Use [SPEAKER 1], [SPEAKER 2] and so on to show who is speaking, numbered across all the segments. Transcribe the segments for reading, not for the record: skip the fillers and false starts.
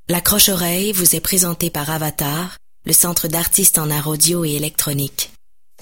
[SPEAKER 1] L'accroche-oreille vous est présenté par Avatar, le centre d'artistes en art audio et électronique.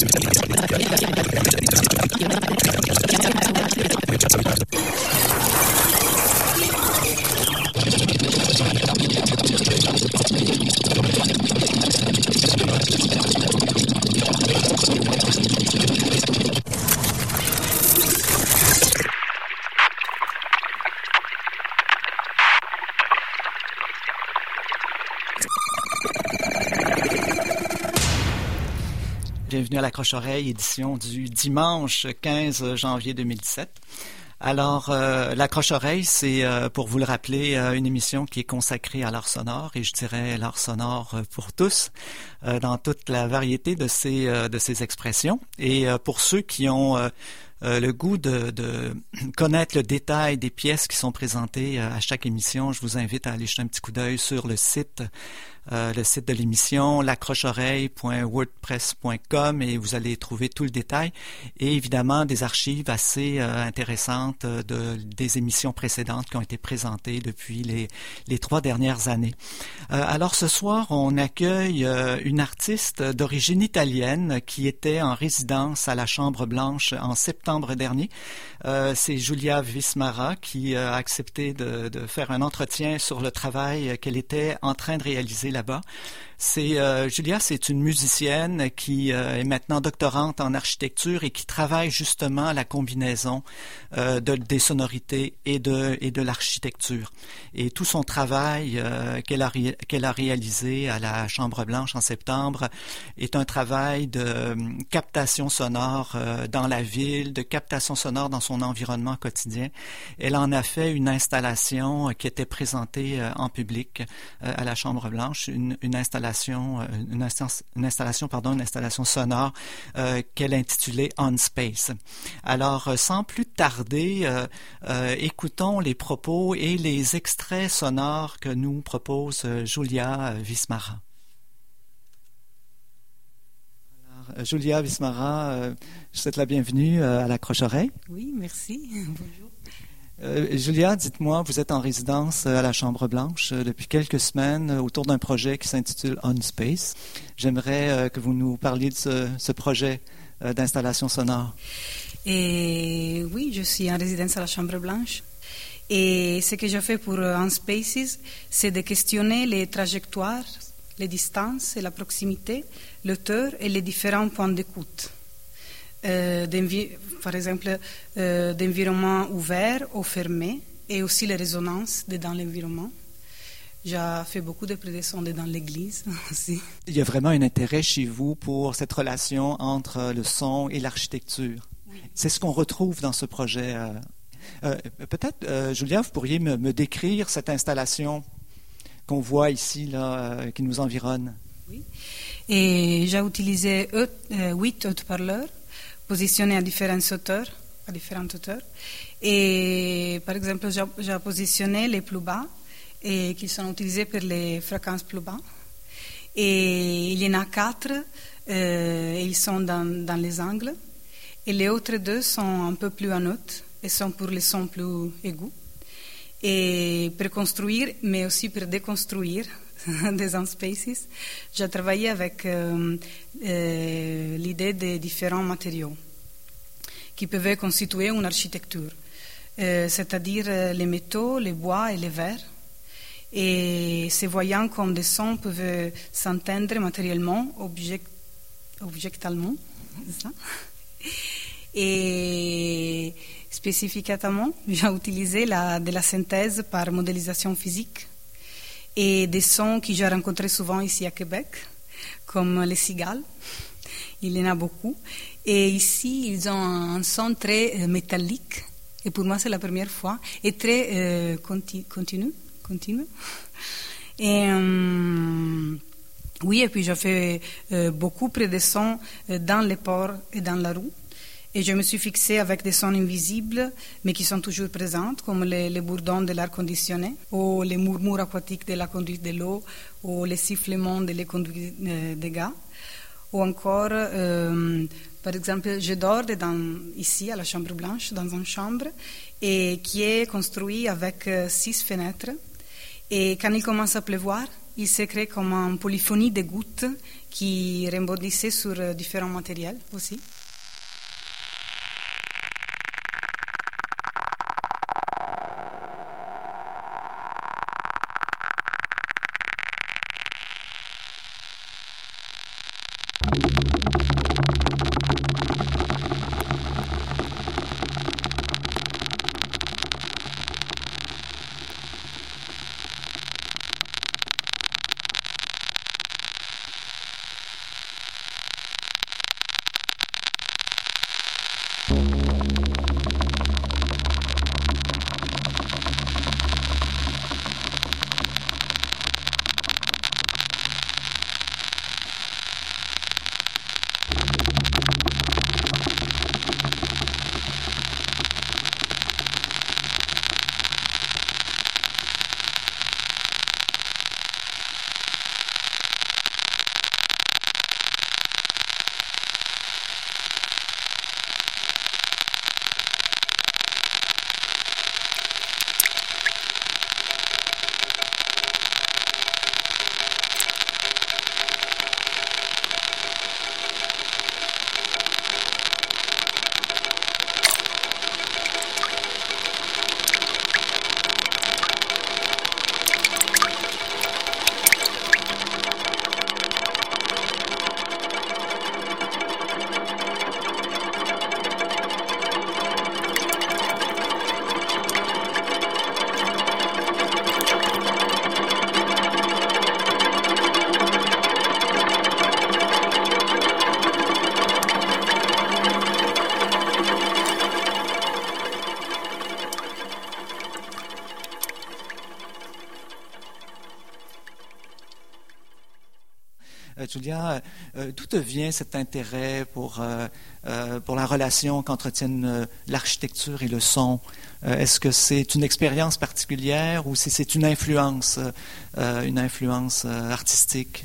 [SPEAKER 2] Bienvenue à l'Accroche-oreille, édition du dimanche 15 janvier 2017. Alors, l'Accroche-oreille, c'est, pour vous le rappeler, une émission qui est consacrée à l'art sonore, et je dirais l'art sonore pour tous, dans toute la variété de ces expressions. Et pour ceux qui ont le goût de connaître le détail des pièces qui sont présentées à chaque émission, je vous invite à aller jeter un petit coup d'œil sur le site de l'émission, l'accrocheoreille.wordpress.com, et vous allez trouver tout le détail et évidemment des archives assez intéressantes des émissions précédentes qui ont été présentées depuis les 3 dernières années. Alors ce soir, on accueille une artiste d'origine italienne qui était en résidence à la Chambre Blanche en septembre dernier. C'est Julia Wismara qui a accepté de faire un entretien sur le travail qu'elle était en train de réaliser là-bas. Julia, c'est une musicienne qui est maintenant doctorante en architecture et qui travaille justement à la combinaison des sonorités et de l'architecture. Et tout son travail qu'elle a réalisé à la Chambre Blanche en septembre est un travail de captation sonore dans la ville, de captation sonore dans son environnement quotidien. Elle en a fait une installation qui était présentée en public à la Chambre Blanche, une installation sonore qu'elle a intitulée On Space. Alors, sans plus tarder, écoutons les propos et les extraits sonores que nous propose Julia Wismara. Alors, Julia Wismara, je souhaite la bienvenue à l'Accroche-oreille.
[SPEAKER 3] Oui, merci. Bonjour.
[SPEAKER 2] Julia, dites-moi, vous êtes en résidence à la Chambre Blanche depuis quelques semaines autour d'un projet qui s'intitule On Space. J'aimerais que vous nous parliez de ce projet d'installation sonore.
[SPEAKER 3] Et oui, je suis en résidence à la Chambre Blanche. Et ce que je fais pour On Spaces, c'est de questionner les trajectoires, les distances et la proximité, l'auteur et les différents points d'écoute. Par exemple, d'environnement ouvert ou fermé, et aussi les résonances dans l'environnement. J'ai fait beaucoup de prises de son dans l'église aussi.
[SPEAKER 2] Il y a vraiment un intérêt chez vous pour cette relation entre le son et l'architecture. Oui. C'est ce qu'on retrouve dans ce projet. Peut-être, Julia, vous pourriez me décrire cette installation qu'on voit ici, là, qui nous environne.
[SPEAKER 3] Oui. Et j'ai utilisé 8 haut-parleurs positionnés à différentes hauteurs. Et par exemple, j'ai positionné les plus bas et qui sont utilisés pour les fréquences plus bas. Et il y en a 4, ils sont dans les angles. Et les autres 2 sont un peu plus en haut et sont pour les sons plus aigus. Et pour construire, mais aussi pour déconstruire des On Spaces, j'ai travaillé avec l'idée des différents matériaux qui peuvent constituer une architecture, c'est-à-dire les métaux, les bois et les verres. Et ces voyants comme des sons peuvent s'entendre matériellement, objectalement. C'est ça. Et spécifiquement, j'ai utilisé de la synthèse par modélisation physique et des sons que j'ai rencontrés souvent ici à Québec, comme les cigales. Il y en a beaucoup. Et ici, ils ont un son très métallique. Et pour moi, c'est la première fois. Et très continu. Et oui, et puis j'ai fait beaucoup de sons dans les ports et dans la rue. Et je me suis fixée avec des sons invisibles, mais qui sont toujours présents, comme les bourdons de l'air conditionné, ou les murmures aquatiques de la conduite de l'eau, ou les sifflements de la conduite des gars. Ou encore, par exemple, je dors ici à la Chambre Blanche, dans une chambre, et qui est construite avec 6 fenêtres. Et quand il commence à pleuvoir, il se crée comme une polyphonie de gouttes qui rebondissaient sur différents matériels aussi.
[SPEAKER 2] Julia, d'où te vient cet intérêt pour la relation qu'entretiennent l'architecture et le son? Est-ce que c'est une expérience particulière ou si c'est une influence artistique?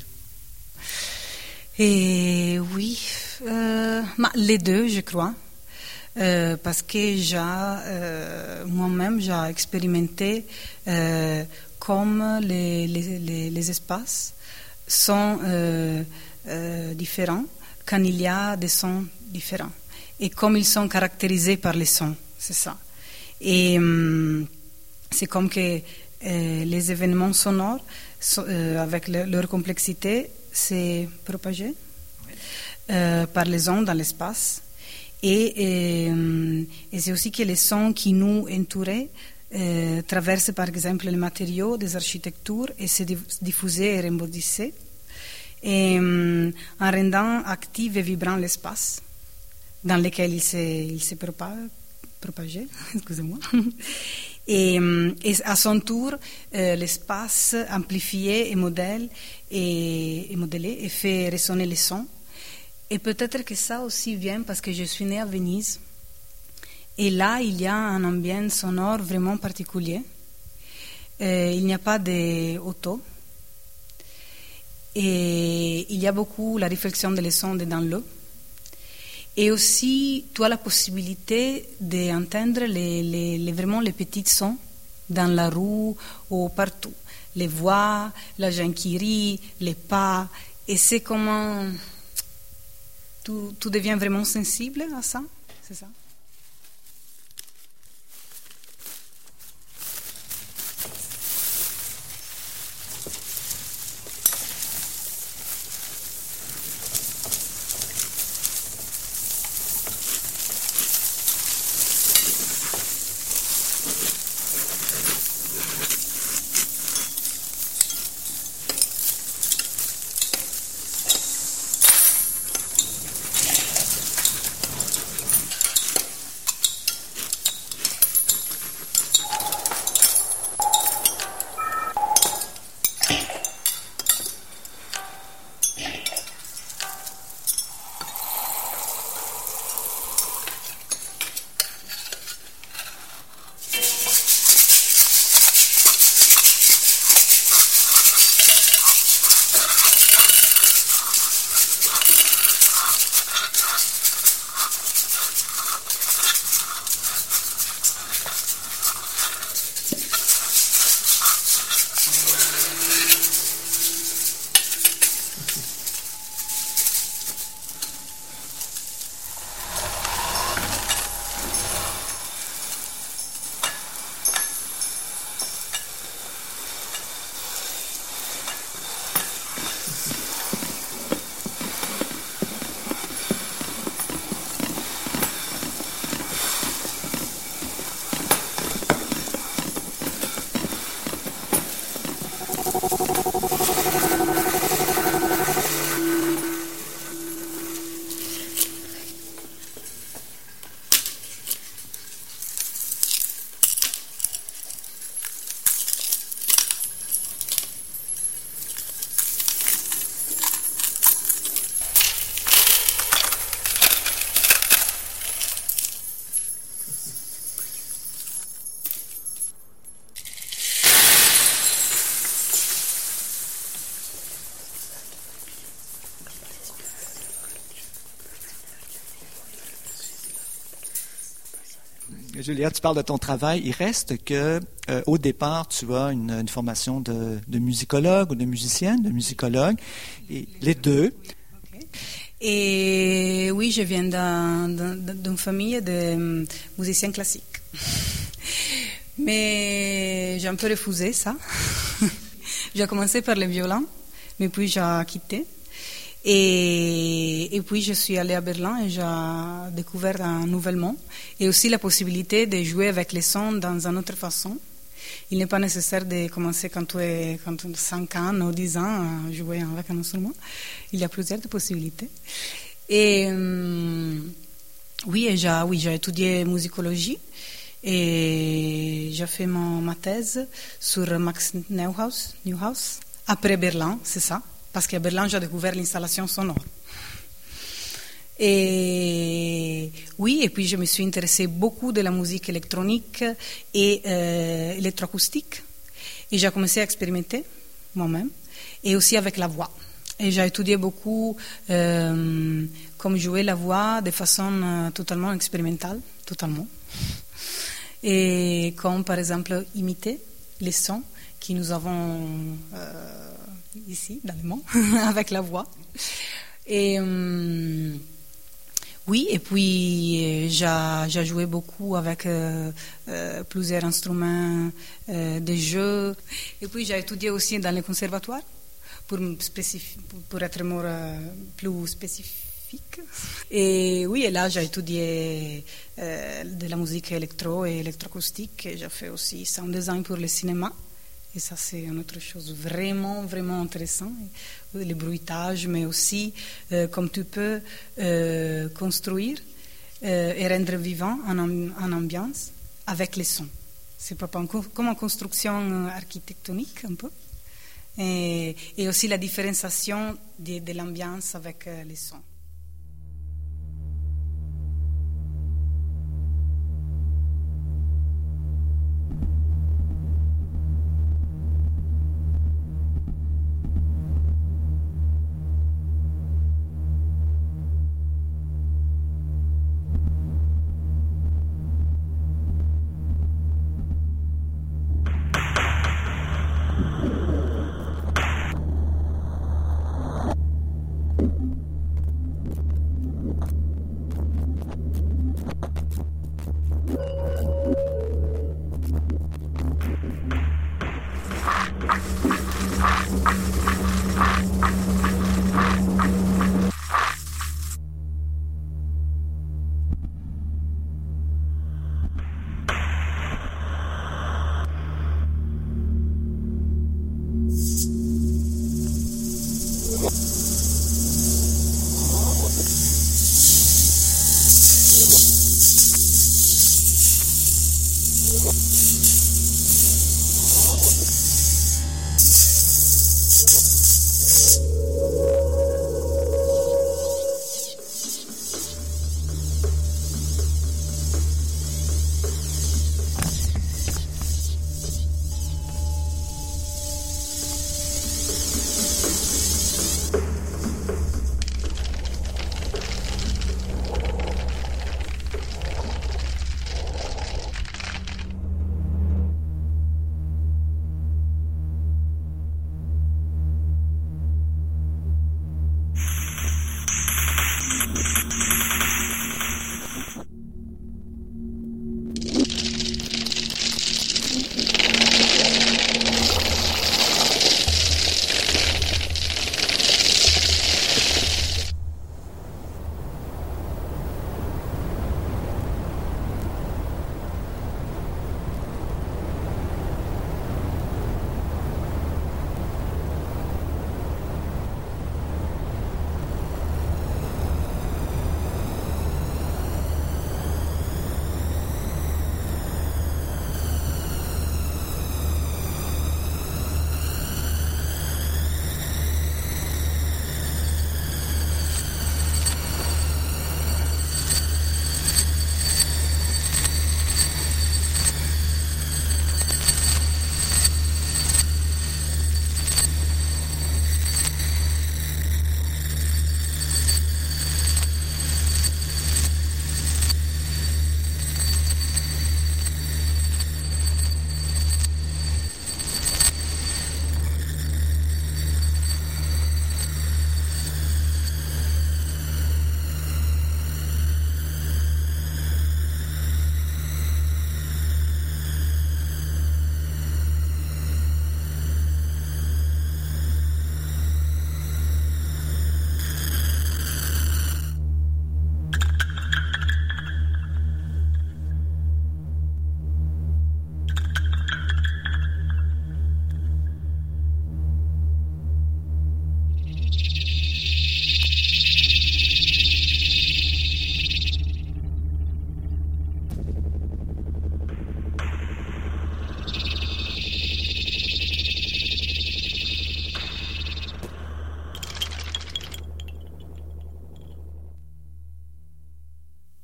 [SPEAKER 3] Et oui, les deux, je crois. Parce que moi-même, j'ai expérimenté comme les espaces sont différents quand il y a des sons différents et comme ils sont caractérisés par les sons, c'est ça. Et c'est comme que les événements sonores, avec leur complexité, c'est propagé par les ondes dans l'espace. Et c'est aussi que les sons qui nous entouraient traversent par exemple les matériaux des architectures et se diffusent et rebondissent, et en rendant actif et vibrant l'espace dans lequel il s'est propagé. Excusez-moi. Et à son tour, l'espace amplifié et modélé et fait résonner les sons. Et peut-être que ça aussi vient parce que je suis née à Venise. Et là, il y a un ambiance sonore vraiment particulier. Il n'y a pas d'auto. Et il y a beaucoup la réflexion des sons dans l'eau. Et aussi, tu as la possibilité d'entendre vraiment les petits sons dans la rue ou partout. Les voix, la gens qui rit, les pas. Et c'est comment tu deviens vraiment sensible à ça. C'est ça.
[SPEAKER 2] Julia, tu parles de ton travail. Il reste que, au départ, tu as une formation de musicologue ou de musicienne, de musicologue, et les deux.
[SPEAKER 3] Okay. Et oui, je viens d'une famille de musiciens classiques. Mais j'ai un peu refusé ça. J'ai commencé par le violon, mais puis j'ai quitté. Et puis je suis allée à Berlin et j'ai découvert un nouvel monde et aussi la possibilité de jouer avec les sons dans une autre façon. Il n'est pas nécessaire de commencer quand tu as 5 ans ou 10 ans à jouer avec un instrument. Il y a plusieurs possibilités. Et j'ai étudié musicologie et j'ai fait ma thèse sur Max Neuhaus après Berlin, c'est ça. Parce qu'à Berlin, j'ai découvert l'installation sonore. Et puis je me suis intéressée beaucoup de la musique électronique et électroacoustique. Et j'ai commencé à expérimenter moi-même, et aussi avec la voix. Et j'ai étudié beaucoup comme jouer la voix de façon totalement expérimentale, totalement. Et comme par exemple imiter les sons que nous avons ici, dans le monde, avec la voix. Et et puis j'ai joué beaucoup avec plusieurs instruments de jeux. Et puis j'ai étudié aussi dans les conservatoires pour être plus spécifique. Et là j'ai étudié de la musique électro et électroacoustique. J'ai fait aussi sound design pour le cinéma. Et ça, c'est une autre chose vraiment, vraiment intéressante. Le bruitage, mais aussi comme tu peux construire et rendre vivant en ambiance avec les sons. C'est comme une construction architectonique un peu. Et aussi la différenciation de l'ambiance avec les sons.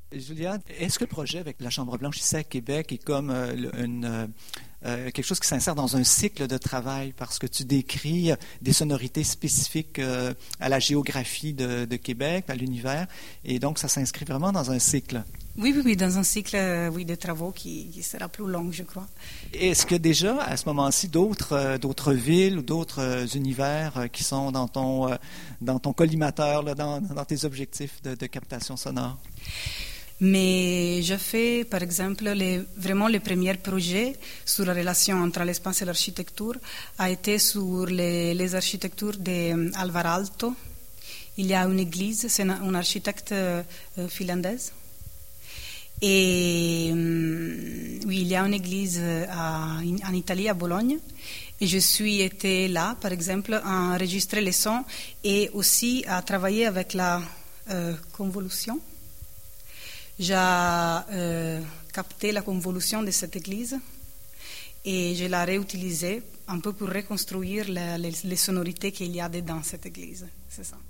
[SPEAKER 2] Julia, est-ce que le projet avec la Chambre blanche ici à Québec est comme quelque chose qui s'insère dans un cycle de travail parce que tu décris des sonorités spécifiques à la géographie de Québec, à l'univers, et donc ça s'inscrit vraiment dans un cycle?
[SPEAKER 3] Oui, dans un cycle de travaux qui sera plus long, je crois.
[SPEAKER 2] Est-ce que déjà, à ce moment-ci, d'autres villes ou d'autres univers qui sont dans ton collimateur, là, dans tes objectifs de captation sonore?
[SPEAKER 3] Mais je fais, par exemple, vraiment les premiers projets sur la relation entre l'espace et l'architecture a été sur les architectures d'Alvar Aalto. Il y a une église, c'est un architecte finlandaise. Et oui, il y a une église en Italie, à Bologne. Et je suis été là, par exemple, à enregistrer les sons et aussi à travailler avec la convolution. J'ai capté la convolution de cette église et je l'ai réutilisée un peu pour reconstruire les sonorités qu'il y a dedans cette église. C'est ça.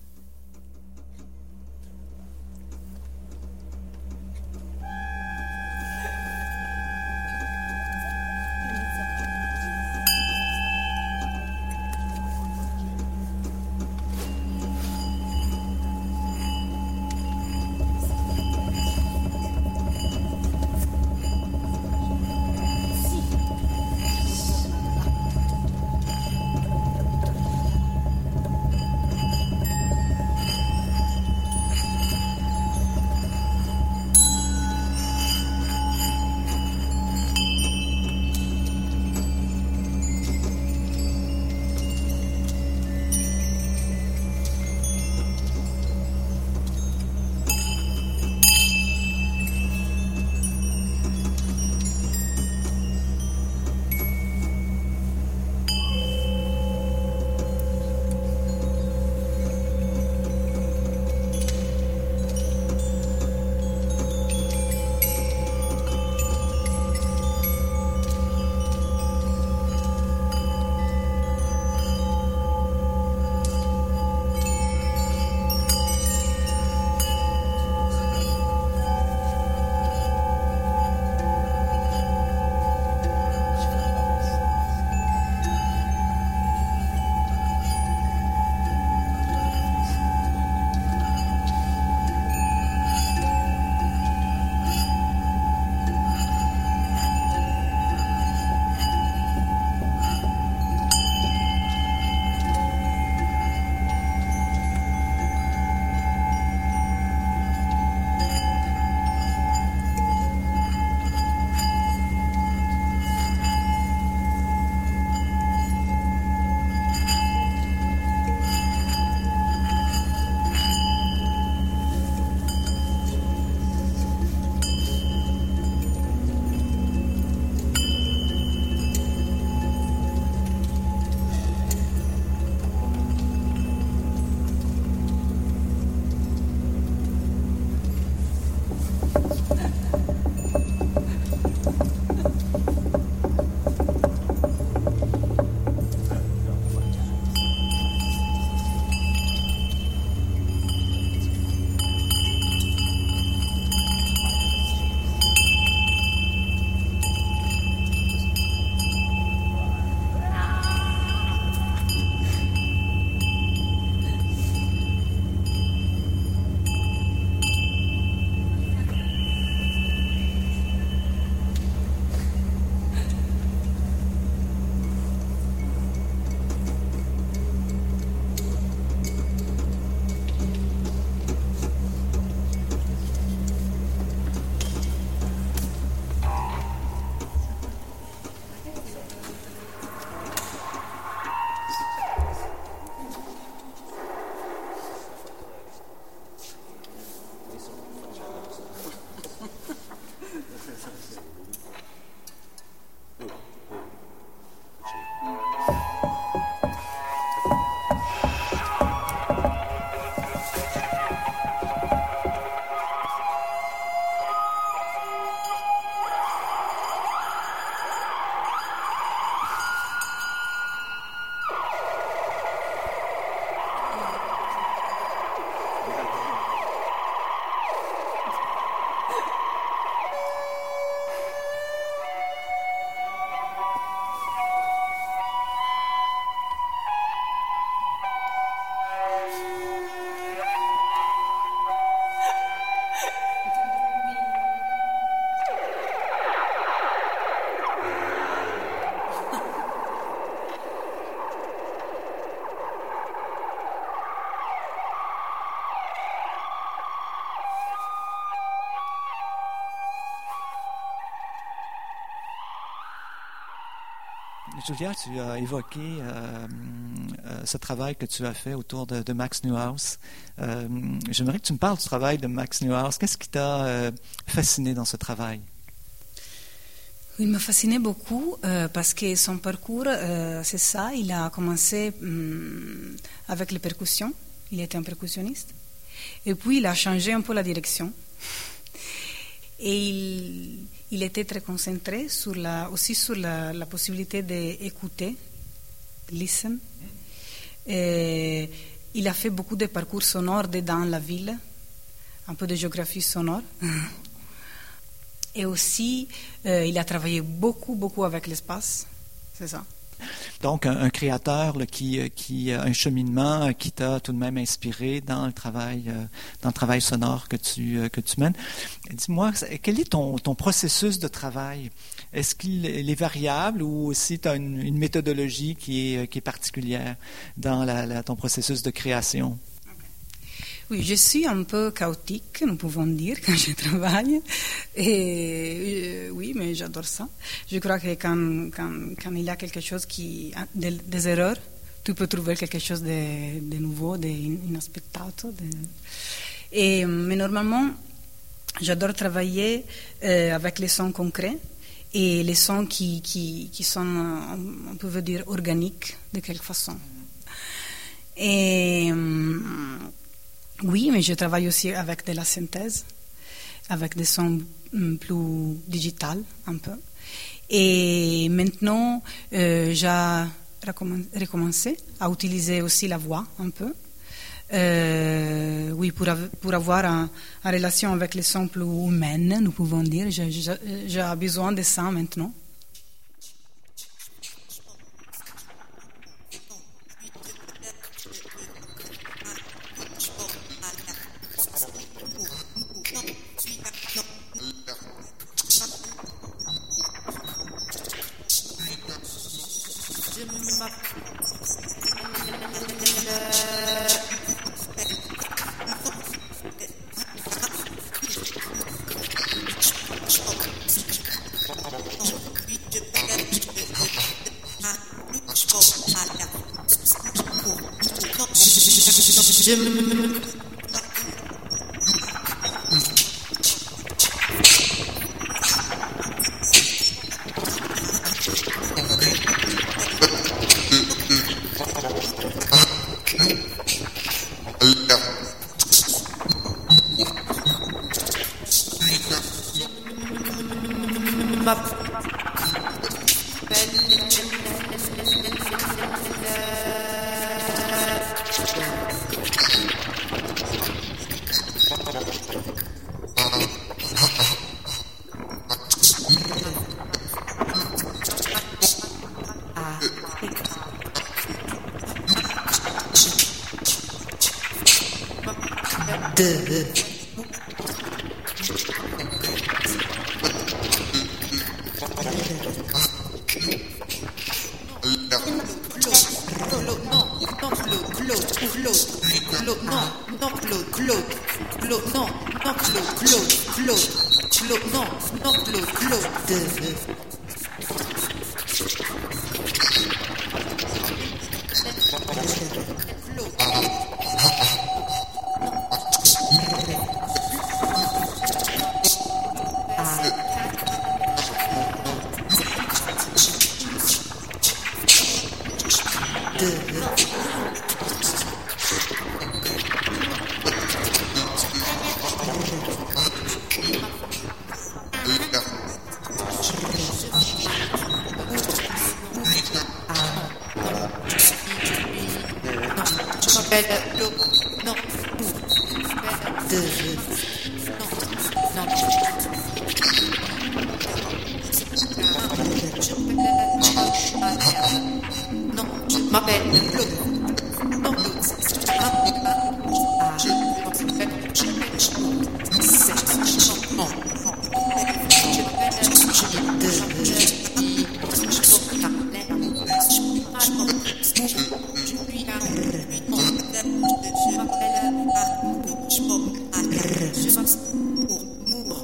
[SPEAKER 2] Julia, tu as évoqué ce travail que tu as fait autour de Max Neuhaus. J'aimerais que tu me parles du travail de Max Neuhaus. Qu'est-ce qui t'a fasciné dans ce travail?
[SPEAKER 3] Il m'a fasciné beaucoup parce que son parcours, c'est ça. Il a commencé avec les percussions. Il était un percussionniste. Et puis, il a changé un peu la direction. Et il était très concentré aussi sur la possibilité d'écouter, listen. Et il a fait beaucoup de parcours sonores dans la ville, un peu de géographie sonore. Et aussi, il a travaillé beaucoup avec l'espace, c'est ça.
[SPEAKER 2] Donc, un créateur là, qui a un cheminement qui t'a tout de même inspiré dans le travail sonore que tu mènes. Dis-moi, quel est ton processus de travail? Est-ce qu'il est variable ou aussi tu as une méthodologie qui est particulière dans ton processus de création?
[SPEAKER 3] Oui, je suis un peu chaotique, nous pouvons dire, quand je travaille. Et oui, mais j'adore ça. Je crois que quand il y a quelque chose des erreurs, tu peux trouver quelque chose de nouveau, d'inaspettato. Mais normalement, j'adore travailler avec les sons concrets et les sons qui sont, on peut dire, organiques de quelque façon. Et oui, mais je travaille aussi avec de la synthèse, avec des sons plus digitales un peu. Et maintenant, j'ai recommencé à utiliser aussi la voix un peu. Oui, pour avoir une relation avec les sons plus humaines, nous pouvons dire. J'ai besoin de ça maintenant.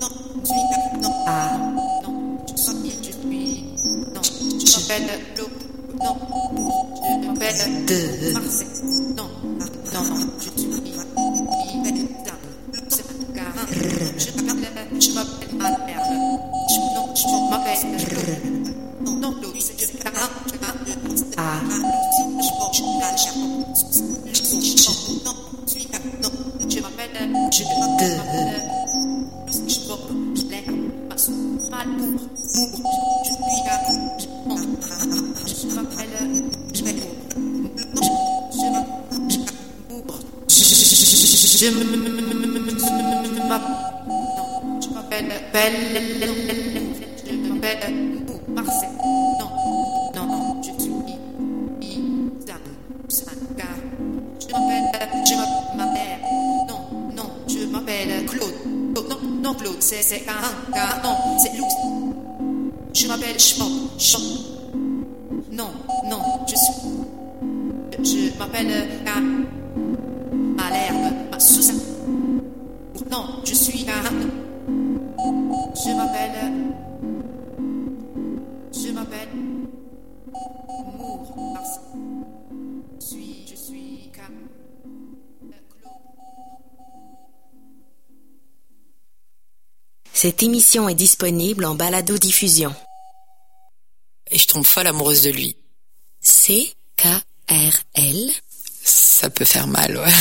[SPEAKER 4] Je m'appelle Lope.
[SPEAKER 1] Cette émission est disponible en balado-diffusion.
[SPEAKER 4] Et je tombe folle amoureuse de lui.
[SPEAKER 1] CKRL.
[SPEAKER 4] Ça peut faire mal, ouais.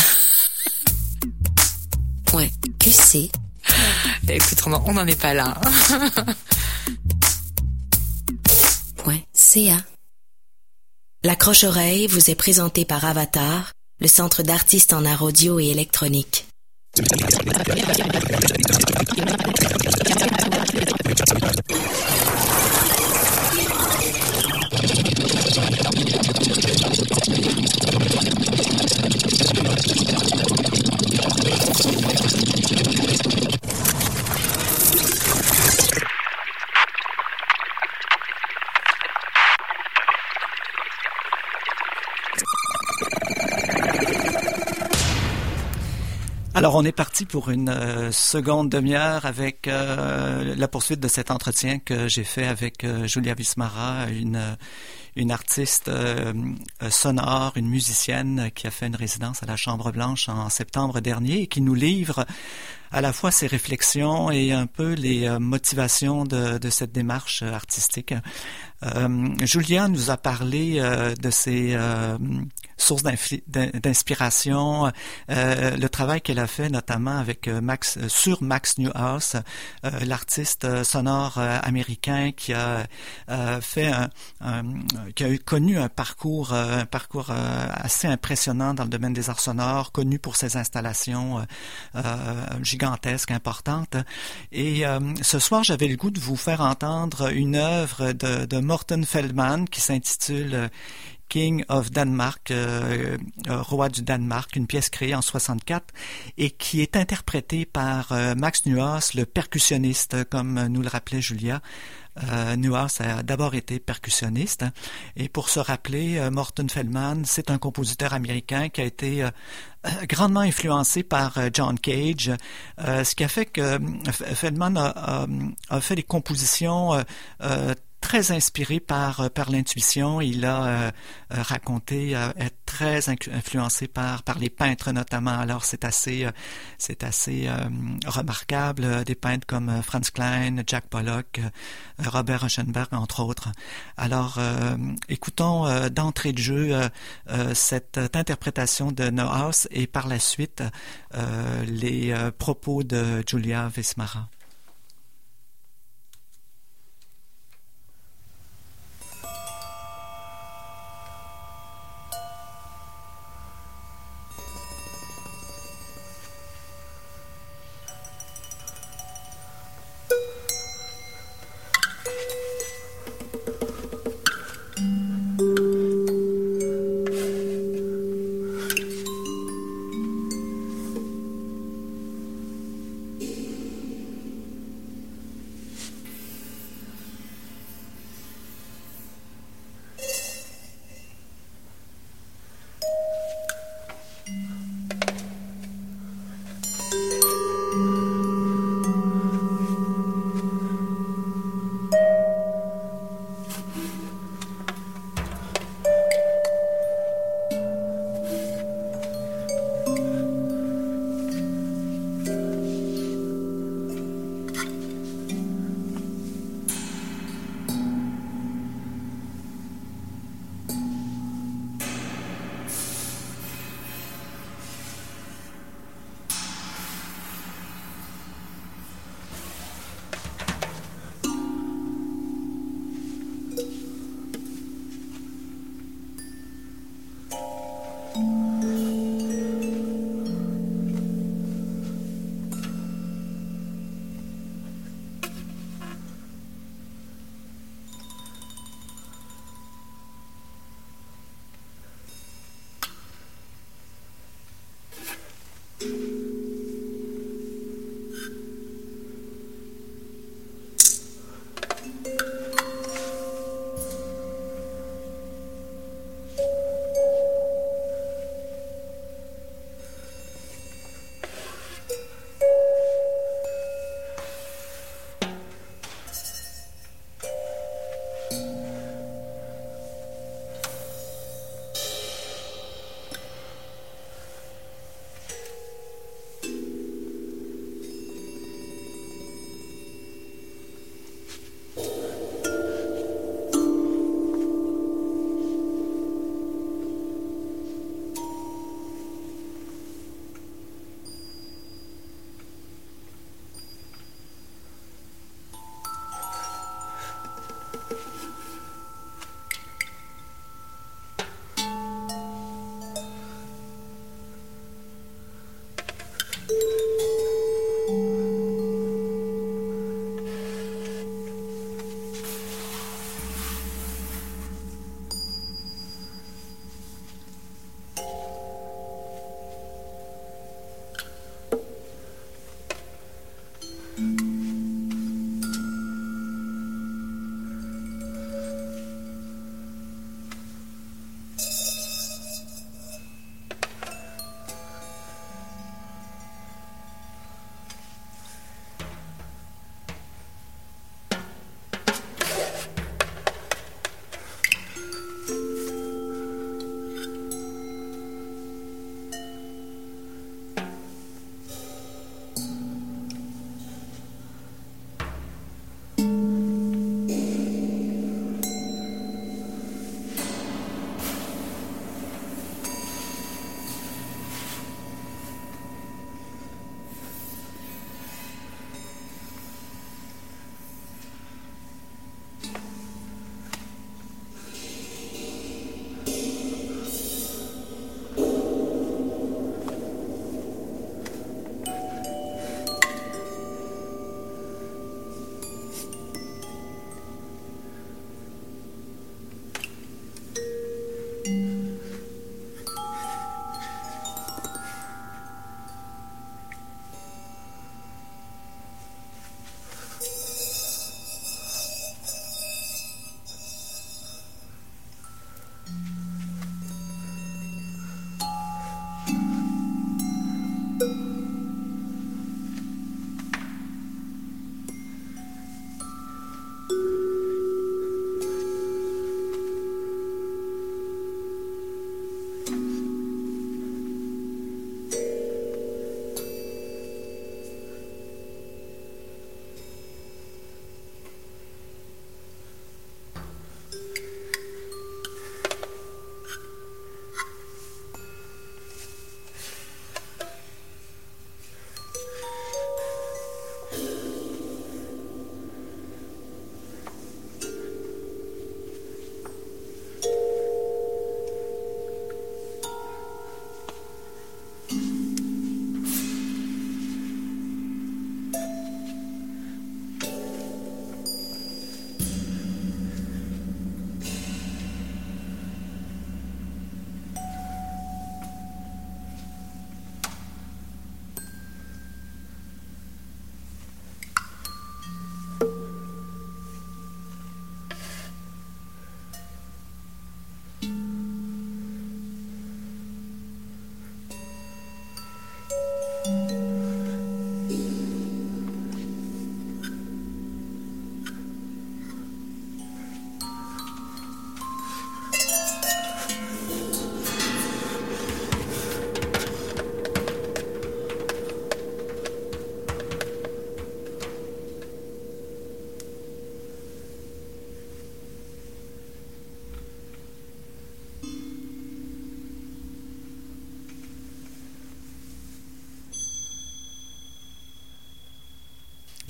[SPEAKER 1] .qc.
[SPEAKER 4] Écoute, on n'en est pas là.
[SPEAKER 1] .ca. L'accroche-oreille vous est présentée par Avatar, le centre d'artistes en art audio et électronique.
[SPEAKER 2] Alors, on est parti pour une seconde demi-heure avec la poursuite de cet entretien que j'ai fait avec Julia Wismara, une artiste sonore, une musicienne qui a fait une résidence à la Chambre Blanche en septembre dernier et qui nous livre à la fois ses réflexions et un peu les motivations de cette démarche artistique. Julia nous a parlé de ses sources d'inspiration, le travail qu'elle a fait notamment avec Max Neuhaus, l'artiste sonore américain qui a fait qui a connu un parcours assez impressionnant dans le domaine des arts sonores, connu pour ses installations gigantesques, importantes. Et ce soir, j'avais le goût de vous faire entendre une œuvre de Morten Feldman qui s'intitule King of Denmark, roi du Danemark, une pièce créée en 64 et qui est interprétée par Max Neuhaus, le percussionniste, comme nous le rappelait Julia. Neuhaus a d'abord été percussionniste et pour se rappeler, Morten Feldman, c'est un compositeur américain qui a été grandement influencé par John Cage, ce qui a fait que Feldman a fait des compositions très inspiré par l'intuition. Il a raconté être très influencé par les peintres notamment. Alors c'est assez remarquable, des peintres comme Franz Klein, Jack Pollock, Robert Rauschenberg entre autres. Alors écoutons d'entrée de jeu cette interprétation de Neuhaus et par la suite les propos de Julia Wismara.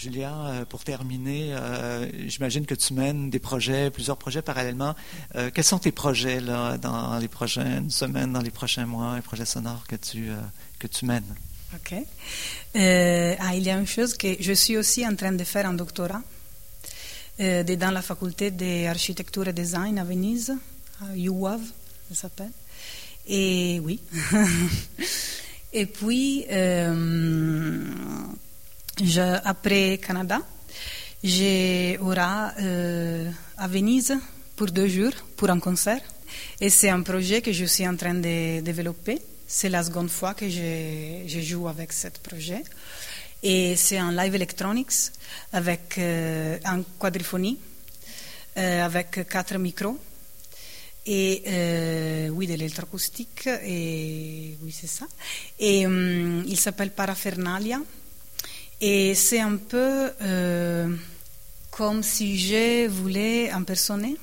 [SPEAKER 2] Julia, pour terminer, j'imagine que tu mènes plusieurs projets parallèlement. Quels sont tes projets là, dans les prochaines semaines, dans les prochains mois, les projets sonores que tu mènes?
[SPEAKER 3] Ok. Il y a une chose que je suis aussi en train de faire un doctorat dans la faculté d'architecture et design à Venise, à UAV, ça s'appelle. Et oui. Et puis, après Canada, j'aurai à Venise pour 2 jours, pour un concert. Et c'est un projet que je suis en train de développer. C'est la seconde fois que je joue avec ce projet. Et c'est un live electronics avec en quadriphonie, avec 4 micros. Et oui, de l'électroacoustique, et oui, c'est ça. Et il s'appelle Paraphernalia. Et c'est un peu comme si je voulais impersonner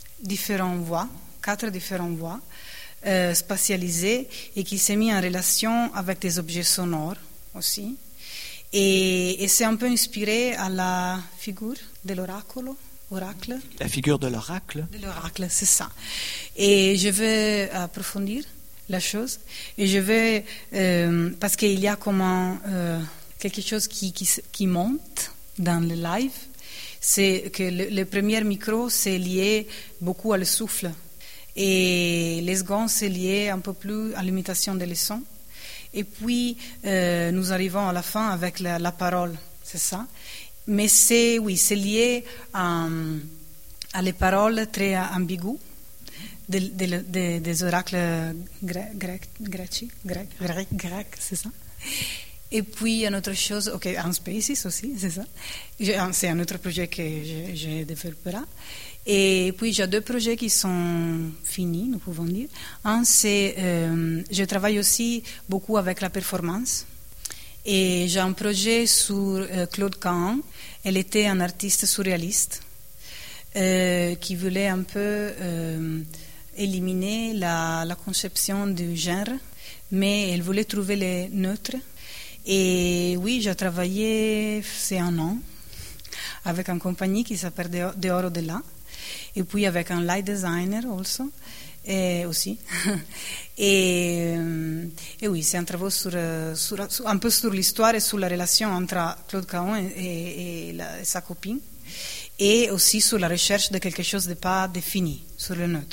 [SPEAKER 3] 4 différentes voix spatialisées et qui s'est mis en relation avec des objets sonores aussi. Et c'est un peu inspiré à la figure de oracle.
[SPEAKER 2] La figure de l'oracle?
[SPEAKER 3] De l'oracle, c'est ça. Et je vais approfondir la chose. Et je vais, parce qu'il y a comme quelque chose qui monte dans le live, c'est que le premier micro, c'est lié beaucoup à le souffle. Et les secondes, c'est lié un peu plus à l'imitation des sons. Et puis, nous arrivons à la fin avec la parole, c'est ça. Mais c'est lié à les paroles très ambiguës des oracles grecs, c'est ça. Et puis, une autre chose, en Spaces aussi, c'est ça. C'est un autre projet que je développerai. Et puis, j'ai 2 projets qui sont finis, nous pouvons dire. Un, c'est, je travaille aussi beaucoup avec la performance. Et j'ai un projet sur Claude Cahn. Elle était un artiste surréaliste qui voulait un peu éliminer la conception du genre, mais elle voulait trouver les neutres. Et oui, j'ai travaillé, c'est 1 an, avec une compagnie qui s'appelle Dehors Au-delà, et puis avec un light designer aussi. Et oui, c'est un travail un peu sur l'histoire et sur la relation entre Claude Cahn et sa copine, et aussi sur la recherche de quelque chose de pas défini, sur le neutre.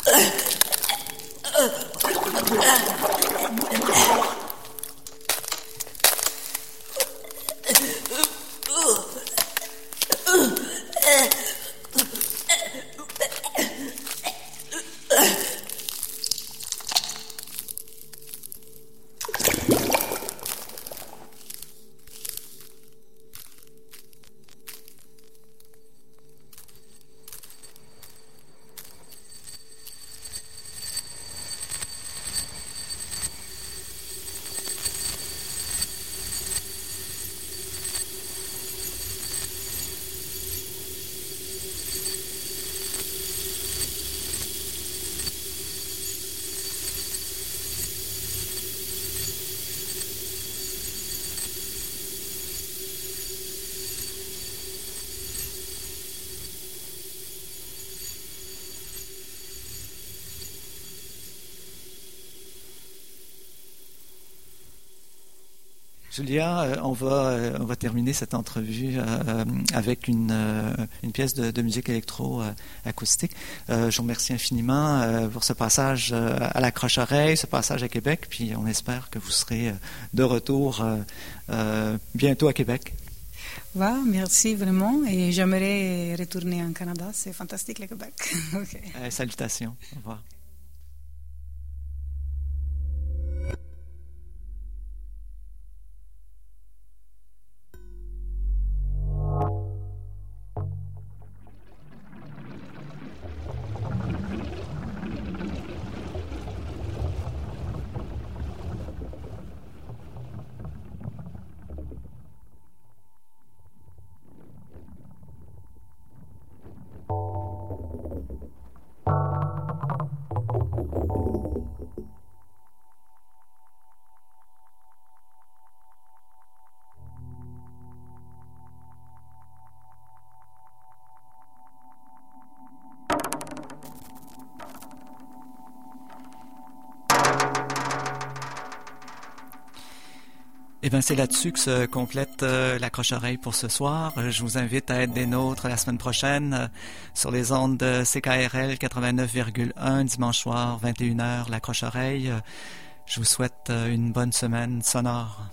[SPEAKER 2] Julia, on va terminer cette entrevue avec une pièce de musique électro-acoustique. Je vous remercie infiniment pour ce passage à la Croche-Oreille, ce passage à Québec, puis on espère que vous serez de retour bientôt à Québec.
[SPEAKER 3] Ouais, merci vraiment. Et j'aimerais retourner en Canada. C'est fantastique le Québec. Okay.
[SPEAKER 2] Salutations. Au revoir. Eh bien, c'est là-dessus que se complète la Croche-Oreille pour ce soir. Je vous invite à être des nôtres la semaine prochaine sur les ondes de CKRL 89,1 dimanche soir, 21h, la Croche-Oreille. Je vous souhaite une bonne semaine sonore.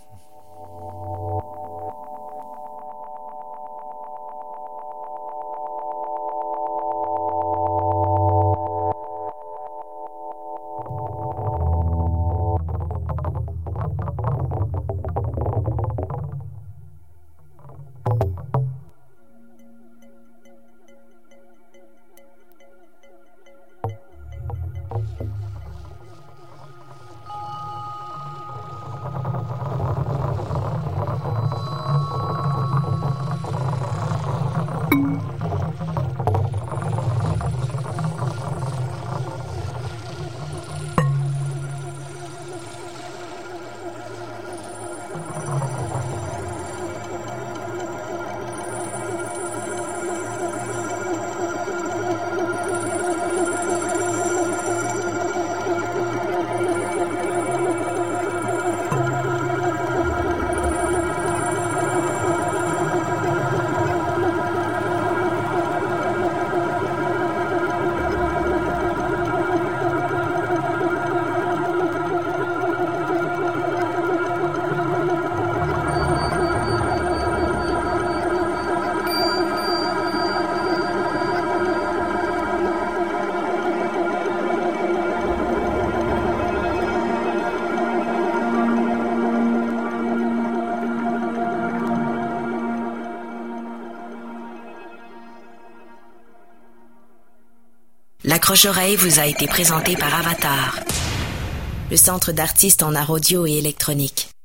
[SPEAKER 1] La Croche-Oreille vous a été présentée par Avatar, le centre d'artistes en art audio et électronique.